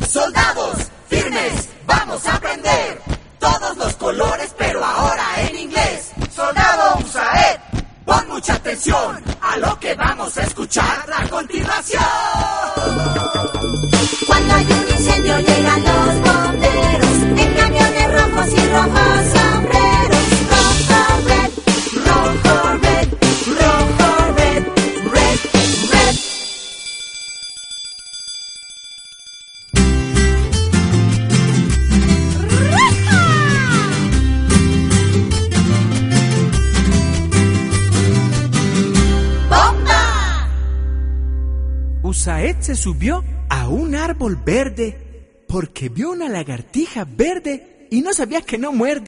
Soldados, firmes, vamos a aprender todos los colores, pero ahora en inglés. Soldado USAED, pon mucha atención a lo que vamos a escuchar a continuación. Cuando hay un incendio llegan los bomberos en camiones rojos y rojos sombreros. Rojo, red, rojo, red, rojo, red, red, red. ¡Bomba! USAED se subió a un árbol verde porque vio una lagartija verde y no sabía que no muerde.